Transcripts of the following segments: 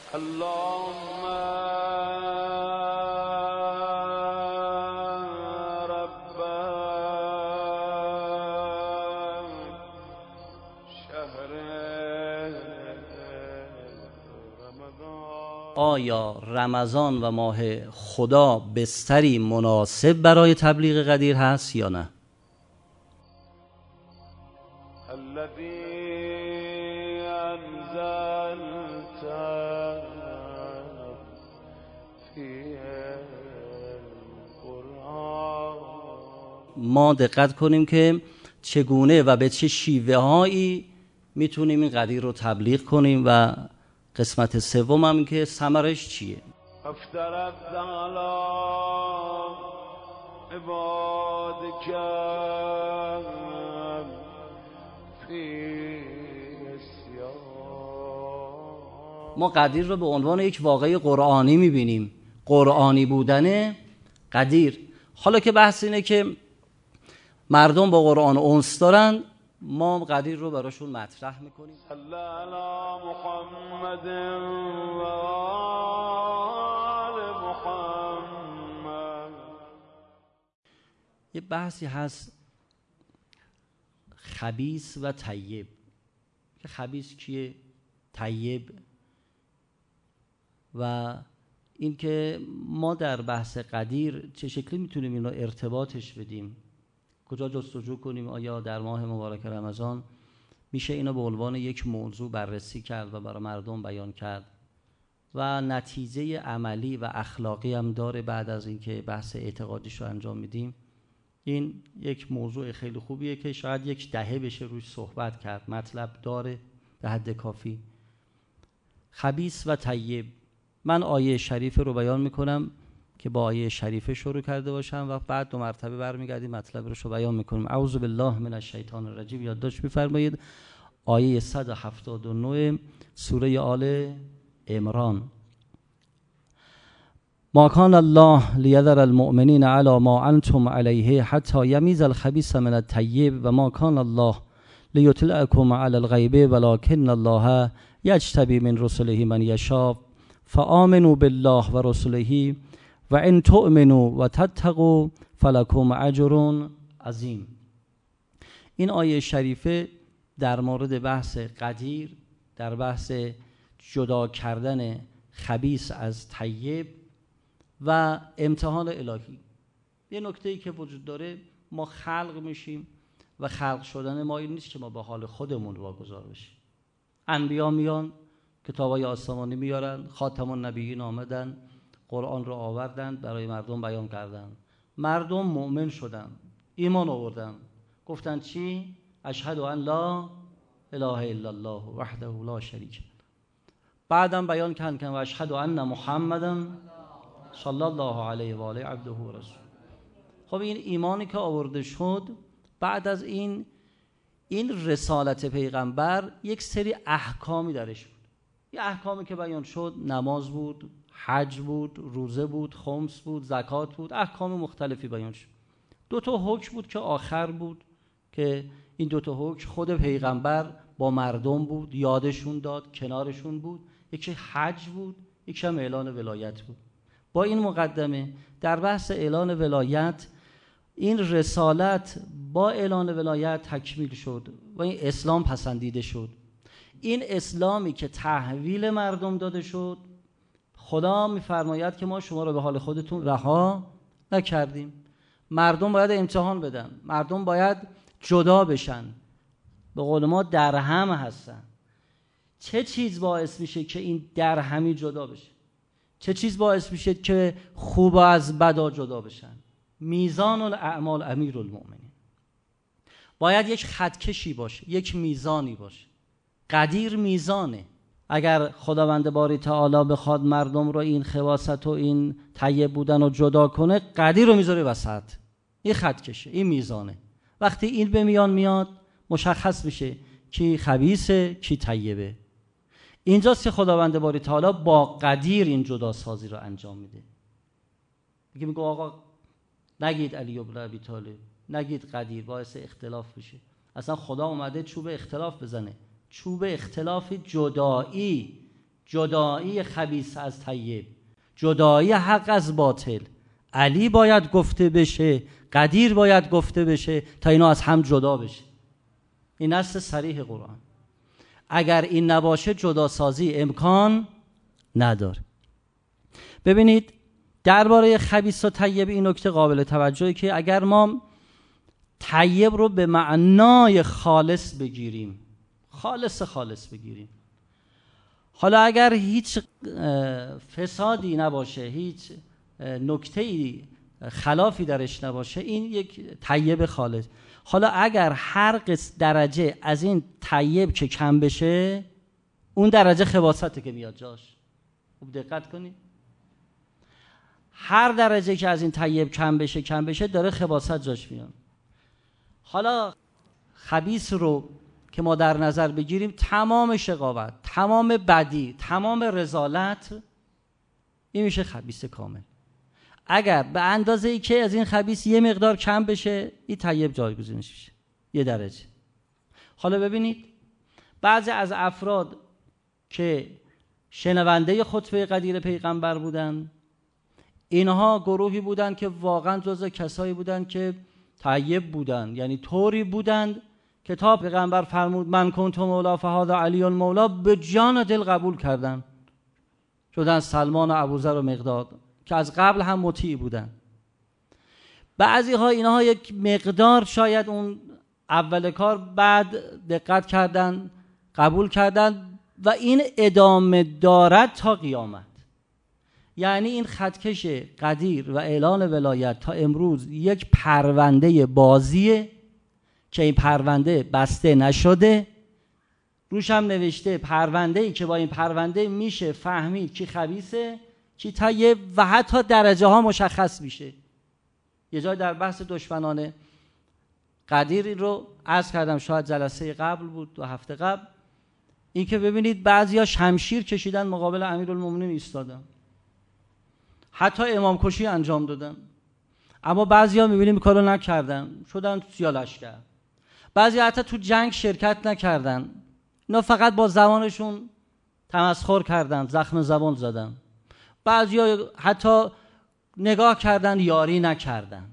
اللهم رب شهر رمضان. آیا رمضان و ماه خدا بستری مناسب برای تبلیغ قدیر هست یا نه؟ الذي انزلت فيه القرآن. ما دقت کنیم که چگونه و به چه شیوه هایی میتونیم این قدیر رو تبلیغ کنیم و قسمت سوم هم که ثمرش چیه. افترضت على عبادك في الصيام. ما قدیر رو به عنوان یک واقعه قرآنی میبینیم، قرآنی بودن قدیر. حالا که بحث اینه که مردم با قرآن انس دارن، ما قدیر رو براشون مطرح میکنیم. صلی علی محمد و آل محمد. یه بحثی هست خبیث و طیب. که خبیث کیه؟ طیب. و این که ما در بحث قدیر چه شکلی میتونیم این رو ارتباطش بدیم، کجا جستجو کنیم، آیا در ماه مبارک رمضان میشه اینو به عنوان یک موضوع بررسی کرد و برای مردم بیان کرد و نتیجه عملی و اخلاقی هم داره بعد از اینکه بحث اعتقادیش رو انجام میدیم. این یک موضوع خیلی خوبیه که شاید یک دهه بشه روش صحبت کرد، مطلب داره به حد کافی. خبیث و طیب. من آیه شریفه رو بیان میکنم که با آیه شریفه شروع کرده باشم و بعد 2 مرتبه برمیگردیم مطلب رو بیان میکنیم. اعوذ بالله من الشیطان الرجیم. یادداشت میفرمایید آیه 179 سوره آل عمران. ما کان الله لیذر المؤمنین علی ما انتم علیه حتی یمیز الخبیث من الطیب و ما کان الله لیطلعکم علی الغیب ولکن الله یجتبی من رسله من یشاء فآمنوا بالله و رسله و ان تؤمنوا و تتقوا فلکم اجر عظیم. این آیه شریفه در مورد بحث قدیر، در بحث جدا کردن خبیث از طیب و امتحان الهی. یه نکته‌ای که وجود داره، ما خلق میشیم و خلق شدن ما این نیست که ما به حال خودمون واگذار بشیم. انبیا میان، کتابای آسمانی میارن، خاتم النبیین آمدن، قرآن رو آوردن، برای مردم بیان کردن. مردم مؤمن شدن، ایمان آوردن، گفتن چی؟ اشهد ان لا اله الا الله وحده لا شریک له. بعدم بیان کردن و اشهد ان محمدا صلی الله علیه و آله عبده و رسول. خب این ایمانی که آورده شد، بعد از این رسالت پیغمبر یک سری احکامی درش بود. یه احکامی که بیان شد نماز بود، حج بود، روزه بود، خمس بود، زکات بود، احکام مختلفی بیان شد. 2 تا حکم بود که آخر بود که این 2 تا حکم خود پیغمبر با مردم بود، یادشون داد، کنارشون بود. یکی حج بود، یکی هم اعلان ولایت بود. با این مقدمه در بحث اعلان ولایت، این رسالت با اعلان ولایت تکمیل شد و این اسلام پسندیده شد. این اسلامی که تحویل مردم داده شد، خدا میفرماید که ما شما را به حال خودتون رها نکردیم. مردم باید امتحان بدن، مردم باید جدا بشن، به قول ما درهم هستن. چه چیز باعث میشه که این درهمی جدا بشه؟ چه چیز باعث میشه که خوب از بدا جدا بشن؟ میزان الاعمال امیر المؤمنین. باید یک خطکشی باشه، یک میزانی باشه. قدیر میزانه. اگر خداوند باری تعالی بخواد مردم رو این خواست و این طیب بودن رو جدا کنه، قدیر رو میذاره وسط. این خطکشه، این میزانه. وقتی این به میان میاد مشخص میشه کی خبیثه کی طیبه. اینجاست که خداوند باری تعالی با قدیر این جدا سازی رو انجام میده. میگه آقا نگید علی ابن ابی طالب، نگید قدیر، باعث اختلاف بشه. اصلا خدا اومده چوب اختلاف بزنه، چوب اختلاف جدایی، جدایی خبیث از طیب، جدایی حق از باطل. علی باید گفته بشه، قدیر باید گفته بشه تا اینا از هم جدا بشه. این نص صریح قرآن. اگر این نباشه جداسازی امکان نداره. ببینید درباره خبیث و طیب این نکته قابل توجهه که اگر ما طیب رو به معنای خالص بگیریم، خالص بگیریم، حالا اگر هیچ فسادی نباشه، هیچ نکته‌ای خلافی درش نباشه، این یک طیب خالص. حالا اگر هر درجه از این طیب که کم بشه، اون درجه خباثته که میاد جاش. خوب دقت کنید، هر درجه که از این طیب کم بشه داره خباثت جاش میاد. حالا خبیث رو که ما در نظر بگیریم، تمام شقاوت، تمام بدی، تمام رذالت، این میشه خبیث کامل. اگر به اندازه ای که از این خبیث یه مقدار کم بشه، این طیب جایگزینش میشه یه درجه. حالا ببینید بعضی از افراد که شنونده خطبه قدیر پیغمبر بودن، اینها گروهی بودن که واقعا جزء کسایی بودن که طیب بودن، یعنی طوری بودند که تا پیغمبر فرمود من کنت مولا فهذا علی المولا، به جان دل قبول کردن، شدن سلمان و ابوذر و مقداد که از قبل هم مطیع بودن. بعضی ها اینها یک مقدار شاید اون اول کار بعد دقت کردن، قبول کردن و این ادامه دارد تا قیامت. یعنی این خطکش قدیر و اعلان ولایت تا امروز یک پرونده بازیه که این پرونده بسته نشده، روش هم نوشته پرونده‌ای که با این پرونده میشه فهمید کی خبیثه کی طیب و حتی درجه ها مشخص میشه. یه جای در بحث دشمنان قدیر رو عرض کردم، شاید جلسه قبل بود، 2 هفته قبل، این که ببینید بعضیا شمشیر کشیدن مقابل امیرالمومنین ایستادن، حتی امام کشی انجام دادن، اما بعضیا میبینیم این کارو نکردن، شدن سیاه‌لشکر. بعضی حتی تو جنگ شرکت نکردن، اینا فقط با زبانشون تمسخر کردن، زخم زبان زدن. بعضیا حتی نگاه کردن یاری نکردن.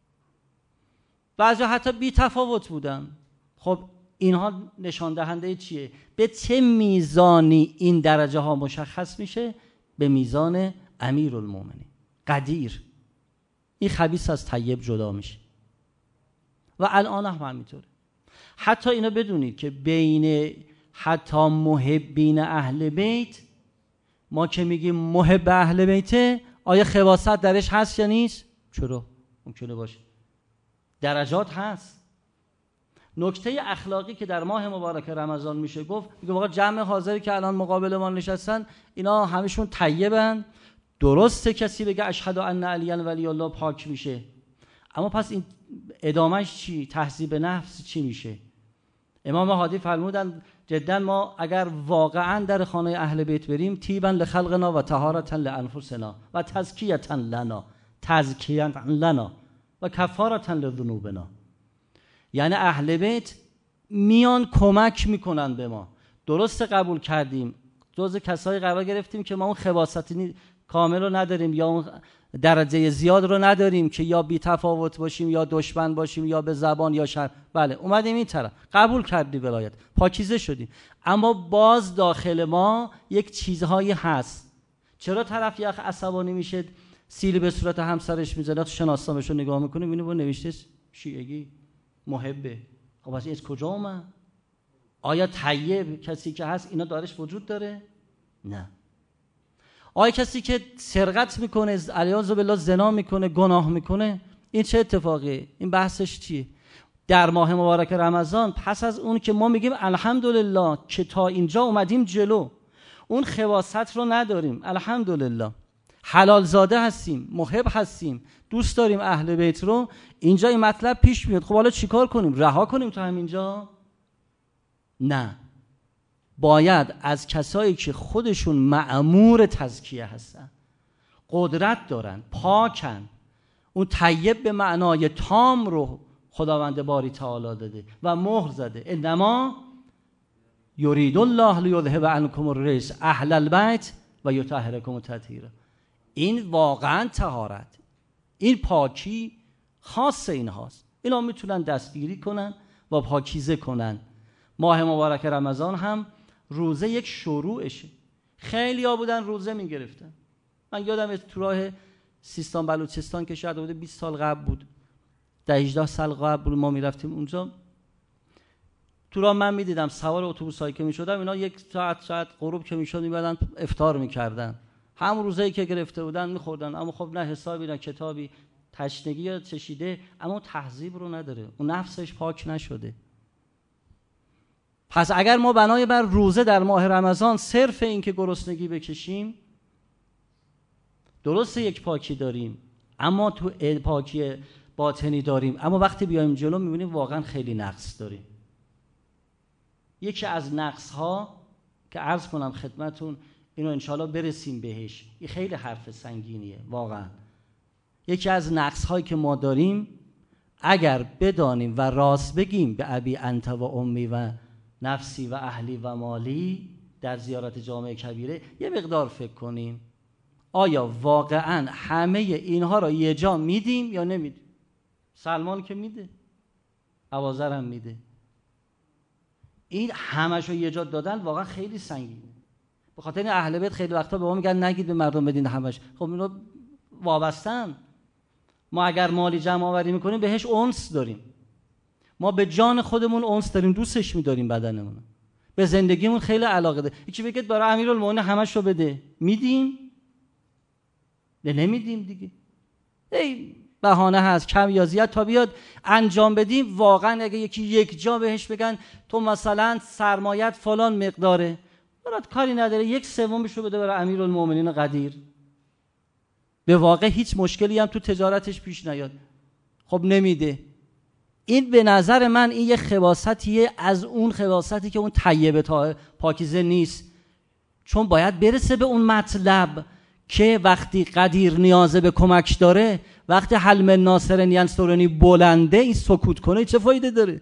بعضیا حتی بی تفاوت بودن. خب اینها نشان دهنده چیه؟ به چه میزانی این درجه ها مشخص میشه؟ به میزان امیرالمومنین قدیر. این خبیث از طیب جدا میشه و الان هم همینطوره. حتی اینو بدونید که بین حتی محبین اهل بیت، ما که میگیم محب اهل بیته، آیا خباثت درش هست یا نیست؟ چرا؟ ممکنه باشه، درجات هست. نکته اخلاقی که در ماه مبارک رمضان میشه گفت، میگه واقعا جمع حاضری که الان مقابل ما نشستن اینا همشون طیبن. درسته کسی بگه اشهد ان علی ولی الله پاک میشه، اما پس این ادامهش چی؟ تهذیب نفس چی میشه؟ امام هادی فرمودن جدا ما اگر واقعا در خانه اهل بیت بریم، طیبا لخلقنا و طهارتا لانفسنا و تزکیتا لنا، تزکیتا لنا و کفارتا لذنوبنا. یعنی اهل بیت میان کمک میکنن به ما. درست قبول کردیم، جزء کسایی قرار گرفتیم که ما اون خباثتی کامل رو نداریم یا اون درجه زیاد رو نداریم که یا بی تفاوت باشیم یا دشمن باشیم یا به زبان یا شر. بله اومدیم این طرف، قبول کردیم ولایت، پاکیزه شدیم، اما باز داخل ما یک چیزهایی هست. چرا طرف یخ عصبانی میشه، سیلی به صورت همسرش میزنه، شناسنامه‌شو نگاه میکنه میبینه با نوشته شیعگی محبه. خب واسه از کجا اومد؟ آیا طیب کسی که هست اینا دارش وجود داره؟ نه. آیا کسی که سرقت میکنه، علیاذ بالله زنا میکنه، گناه میکنه، این چه اتفاقیه؟ این بحثش چیه؟ در ماه مبارک رمضان پس از اون که ما میگیم الحمدلله که تا اینجا اومدیم جلو، اون خباثت رو نداریم، الحمدلله حلال زاده هستیم، محب هستیم، دوست داریم اهل بیت رو، اینجا این مطلب پیش میاد. خب حالا چیکار کنیم؟ رها کنیم تا همینجا؟ نه، باید از کسایی که خودشون مأمور تزکیه هستن، قدرت دارن، پاکن، اون طیب به معنای تام رو خداوند باری تعالی داده و مهر زده، انما یرید الله لیذهب عنکم الرجس اهل البیت و یطهرکم تطهیرا. این واقعا طهارت، این پاکی خاص اینهاست. اینا میتونن دستگیری کنن و پاکیزه کنن. ماه مبارک رمضان هم روزه یک شروعشه. خیلی ها بودن روزه میگرفتن. من یادم تو راه سیستان بلوچستان که شاید بوده 20 سال قبل بود، 18 سال قبل بود، ما میرفتیم اونجا. تو راه من میدیدم سوار اتوبوسایی که میشدم، اینا یک ساعت غروب که میشد میبادن افطار میکردن، هم روزه‌ای که گرفته بودن میخوردن. اما خب نه حسابی نه کتابی، تشنگی یا چشیده، اما تهذیب رو نداره، اون نفسش پاک نشده. پس اگر ما بنای بر روزه در ماه رمضان صرف این که گرسنگی بکشیم، درسته یک پاکی داریم، اما تو پاکی باطنی داریم، اما وقتی بیایم جلو میبینیم واقعا خیلی نقص داریم. یکی از نقص ها که عرض کنم خدمتون، اینو انشاءالله برسیم بهش، این خیلی حرف سنگینیه واقعا. یکی از نقص هایی که ما داریم، اگر بدانیم و راست بگیم به ابی انت و امی و نفسی و اهلی و مالی در زیارت جامع کبیره، یه مقدار فکر کنیم آیا واقعا همه اینها را یه جا میدیم یا نمیدیم. سلمان که میده، ابوذر هم میده. این همشو یه جا دادن واقعا خیلی سنگینه. به خاطر این اهل بیت خیلی وقتا به ما میگن نگید به مردم بدین همش. خب اینا وابستن. ما اگر مالی جمع آوری میکنیم بهش انس داریم، ما به جان خودمون انس داریم، دوستش میداریم بدنمون، به زندگیمون خیلی علاقه داریم. یکی بگه برای امیرالمومنین همشو بده، میدیم؟ نه نمیدیم دیگه. ای بهانه هست، کم یا زیاد تا بیاد انجام بدیم. واقعا اگه یکی یک جا بهش بگن تو مثلا سرمایت فلان مقداره، برات کاری نداره، 1/3 رو بده برای امیرالمومنین قدیر، به واقع هیچ مشکلی هم تو تجارتش پیش نیاد. خب نمیده. این به نظر من این یه خباستیه از اون خباستی که اون طیبه تا پاکیزه نیست، چون باید برسه به اون مطلب که وقتی قدیر نیازه به کمک داره، وقتی حلم ناصر ینصرنی بلنده، این سکوت کنه چه فایده داره؟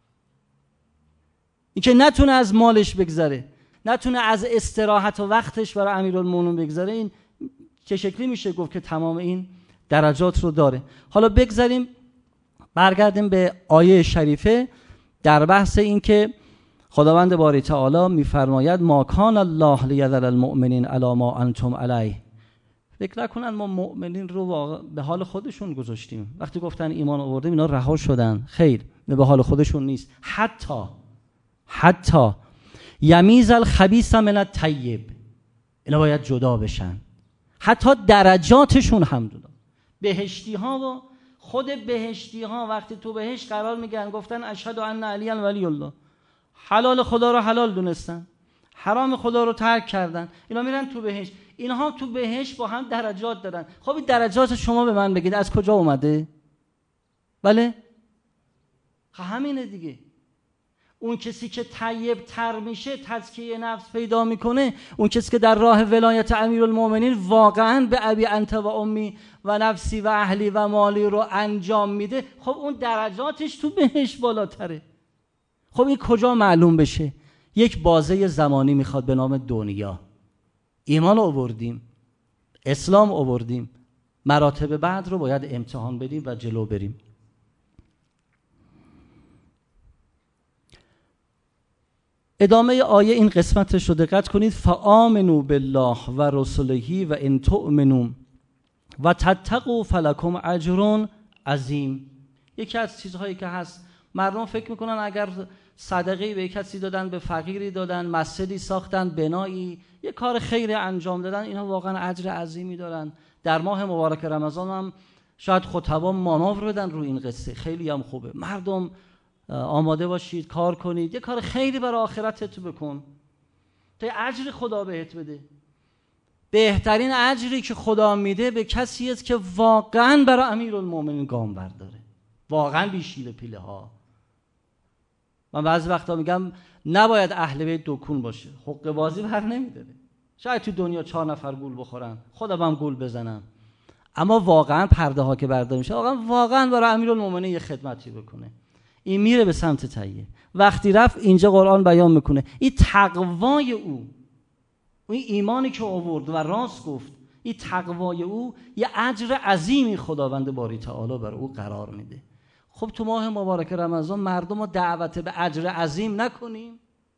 این که نتونه از مالش بگذره، نتونه از استراحت و وقتش برای امیرالمومنین بگذره، این چه شکلی میشه گفت که تمام این درجات رو داره؟ حالا بگذاریم برگردیم به آیه شریفه در بحث این که خداوند باری تعالی میفرماید ما کان الله لیذر المؤمنین علی ما انتم علیه. فکر نکنن ما مؤمنین رو به حال خودشون گذاشتیم. وقتی گفتن ایمان آوردیم اینا رها شدن، خیر، به حال خودشون نیست. حتی یمیز الخبیث من الطیب، اینا باید جدا بشن. حتی درجاتشون هم جدا. بهشتی ها و خود بهشتی ها وقتی تو بهشت قرار میگن، گفتن اشهد ان علی ولی الله، حلال خدا رو حلال دونستن، حرام خدا رو ترک کردن، اینا میرن تو بهشت. اینها تو بهشت با هم درجات دارن. خب این درجات شما به من بگید از کجا اومده؟ بله همینه دیگه. اون کسی که طیب تر میشه، تزکیه نفس پیدا میکنه، اون کسی که در راه ولایت امیرالمومنین واقعا به ابی انت و امی و نفسی و اهلی و مالی رو انجام میده، خب اون درجاتش تو بهش بالاتره. خب این کجا معلوم بشه؟ یک بازه زمانی میخواد به نام دنیا. ایمان آوردیم، اسلام آوردیم، مراتب بعد رو باید امتحان بدیم و جلو بریم. ادامه آیه این قسمتش رو دقت کنید. فآمنوا بالله و رسوله و ان تؤمنوا و تتقوا فلکم اجر عظیم. یکی از چیزهایی که هست، مردم فکر میکنن اگر صدقه به کسی دادن، به فقیری دادن، مسجدی ساختن، بنایی، یه کار خیری انجام دادن، اینا واقعا اجر عظیمی دارن. در ماه مبارک رمضان هم شاید خطبا مانور بدن روی این قصه، خیلی هم خوبه. مردم آماده باشید، کار کنید، یه کار خیلی برای آخرتت بکن تا اجر خدا بهت بده. بهترین اجری که خدا میده به کسی است که واقعا برای امیرالمومنین گام برداره، واقعا بیشیل پیله ها. من بعضی وقتا میگم نباید اهل بیت دکون باشه، حقه بازی بر نمیداره. شاید تو دنیا 4 نفر گول بخورن، خودم هم گول بزنم، اما واقعا پرده ها که بردار میشه، واقعا برای امیرالمومنین یه خدمتی بکنه. این میره به سمت طیب. وقتی رفت اینجا قرآن بیان میکنه این تقوای او، این ایمانی که آورد و راست گفت، این تقوای او یه اجر عظیمی خداوند باری تعالی بر او قرار میده. خب تو ماه مبارک رمضان مردم رو دعوت به اجر عظیم نکنیم؟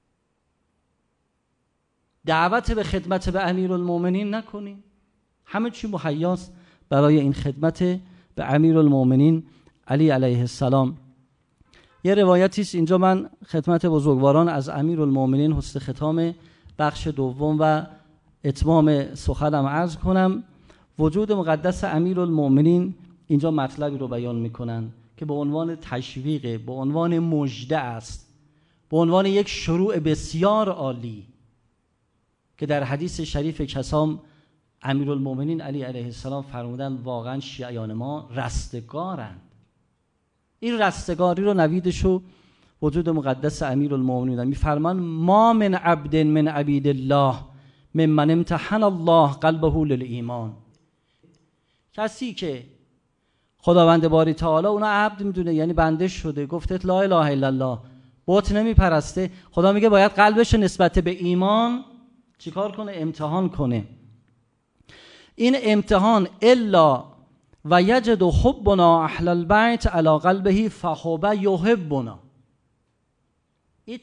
دعوت به خدمت به امیرالمومنین نکنیم؟ همه چی مهیاست برای این خدمت به امیرالمومنین علی علیه السلام. یه روایتی است اینجا من خدمت بزرگواران از امیرالمومنین حسن ختام بخش دوم و اتمام سخنم عرض کنم. وجود مقدس امیرالمومنین اینجا مطلبی رو بیان میکنن که به عنوان تشویق، به عنوان مژده است، به عنوان یک شروع بسیار عالی که در حدیث شریف کسام امیرالمومنین علی علیه السلام فرمودن واقعا شیعیان ما رستگارند. این رستگاری رو نویدشو وجود مقدس امیرالمومنین میفرمان ما من عبد من عبید الله ممن امتحن الله قلبه للایمان. کسی که خداوند باری تعالی اونا عبد میدونه، یعنی بنده شده، گفته لا اله الا الله، بت نمیپرسته، خدا میگه باید قلبش نسبت به ایمان چیکار کنه؟ امتحان کنه. این امتحان الا و یجد حبنا اهل البیت علی قلبه فحب یحبنا. این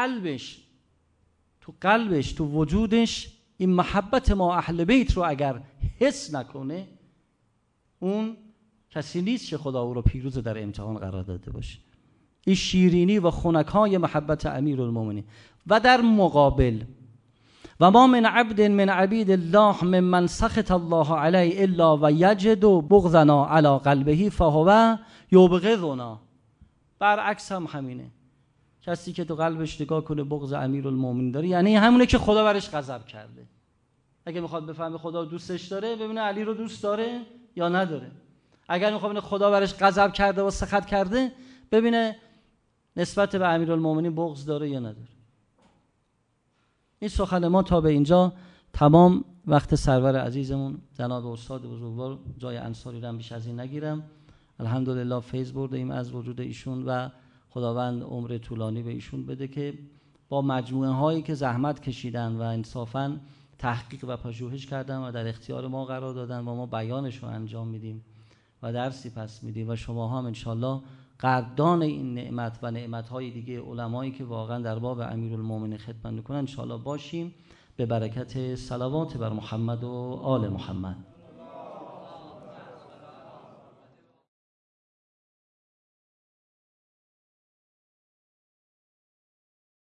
تو قلبش تو وجودش این محبت ما اهل بیت رو اگر حس نکنه، اون کسی نیست که خدا او رو پیروز در امتحان قرار داده باشه. این شیرینی و خنکای محبت امیرالمومنین. و در مقابل و ما من عبد من عبید الله ممن سخط الله علیه الا و یجد بغضنا علی قلبه فهو یبغضنا. برعکس هم همینه، کسی که تو قلبش نگاه کنه بغض امیرالمومنین داره، یعنی همونه که خدا برش غضب کرده. اگه میخواد بفهمه خدا دوستش داره، ببینه علی رو دوست داره یا نداره. اگر میخواد ببینه خدا برش غضب کرده و سخط کرده، ببینه نسبت به امیرالمومنین بغض داره یا نداره. این سخن ما تا به اینجا تمام. وقت سرور عزیزمون جناب استاد بزرگوار جای انصاری رو بیش از این نگیرم. الحمدلله فیض بردیم از وجود ایشون و خداوند عمر طولانی به ایشون بده که با مجموعه هایی که زحمت کشیدن و انصافاً تحقیق و پژوهش کردن و در اختیار ما قرار دادن و ما بیانش رو انجام میدیم و درسی پس میدیم و شما هم انشالله قدردان این نعمت و نعمت‌های دیگه علمایی که واقعا در باب امیرالمومنین خدمت میکنن انشالله باشیم، به برکت صلوات بر محمد و آل محمد.